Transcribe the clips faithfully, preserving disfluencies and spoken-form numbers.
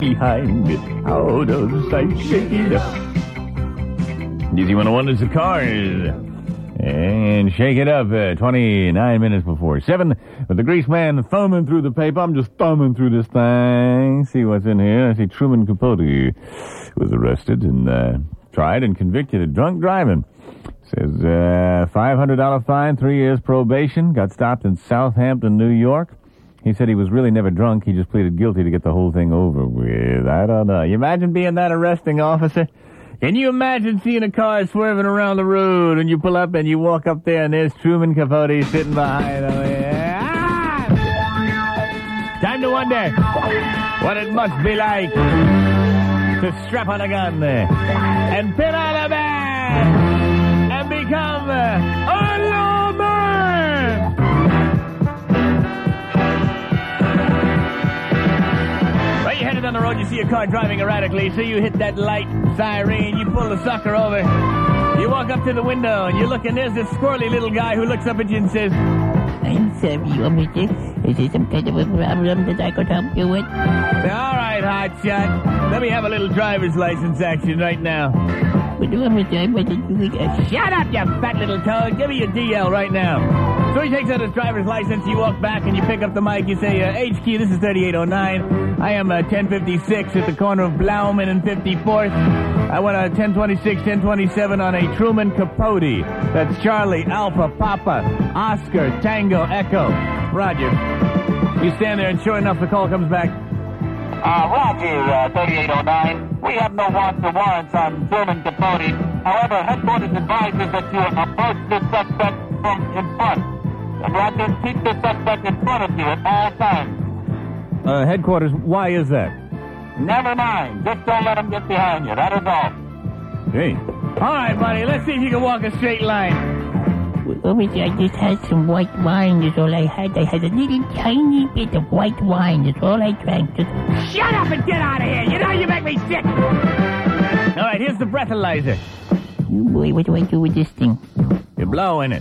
behind, out of sight, shake it up. Easy one oh one is the cars. And shake it up, uh, twenty-nine minutes before seven, with the grease man thumbing through the paper. I'm just thumbing through this thing, see what's in here. I see Truman Capote was arrested and uh, tried and convicted of drunk driving. Says uh, five hundred dollars fine, three years probation, got stopped in Southampton, New York. He said he was really never drunk, he just pleaded guilty to get the whole thing over with. I don't know. You imagine being that arresting officer? Can you imagine seeing a car swerving around the road and you pull up and you walk up there and there's Truman Capote sitting behind him? Ah! Time to wonder what it must be like to strap on a gun and pin on a bag and become a lawman! Well, you headed on the road, you see a car driving erratically, so you hit that light siren, you pull the sucker over. You walk up to the window and you look, and there's this squirrely little guy who looks up at you and says, I'm sorry, officer. Is there some kind of a problem that I could help you with? All right, hotshot. Let me have a little driver's license action right now. But officer, I wasn't doing it. Shut up, you fat little toad. Give me your D L right now. So he takes out his driver's license. You walk back and you pick up the mic. You say, uh, H Q, this is thirty-eight oh nine. I am uh, ten fifty-six at the corner of Blauman and fifty-fourth. I went on ten twenty-six, ten twenty-seven on a Truman Capote. That's Charlie, Alpha, Papa, Oscar, Tango, Echo. Roger. You stand there and sure enough the call comes back. Uh, Roger, uh, thirty-eight oh nine. We have no warrants or warrants on Truman Capote. However, headquarters advises that you approach the suspect from in front. And Roger, keep the suspect in front of you at all times. Uh, headquarters, why is that? Never mind. Just don't let him get behind you. That is all. Hey. All right, buddy. Let's see if you can walk a straight line. Officer, I just had some white wine. That's all I had. I had a little tiny bit of white wine. That's all I drank. Just... Shut up and get out of here. You know you make me sick. All right, here's the breathalyzer. Oh, boy, what do I do with this thing? You blow in it.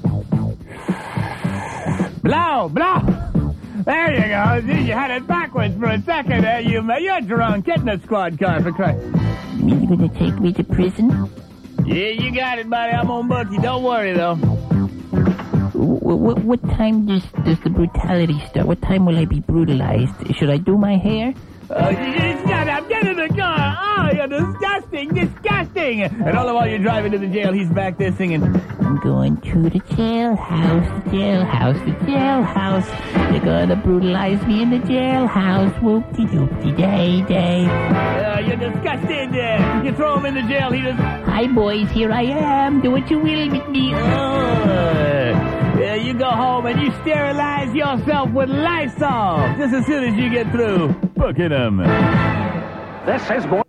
Blow, blow. There you go. You had it backwards for a second there. You, you're drunk. Get in the squad car for Christ. You mean you're going to take me to prison? Yeah, you got it, buddy. I'm on book you. Don't worry, though. What, what, what time does, does the brutality start? What time will I be brutalized? Should I do my hair? Oh, shut up. Get in the car. Oh, you're disgusting. Disgusting. And all the while you're driving to the jail, he's back there singing, I'm going to the jailhouse, the jailhouse, the jailhouse. They're gonna brutalize me in the jailhouse. Whoop-de-doop-de-day-day. Uh, you're disgusted. Uh, you throw him in the jail. He just... Hi, boys. Here I am. Do what you will with me. Uh, yeah, you go home and you sterilize yourself with Lysol just as soon as you get through booking him. This is going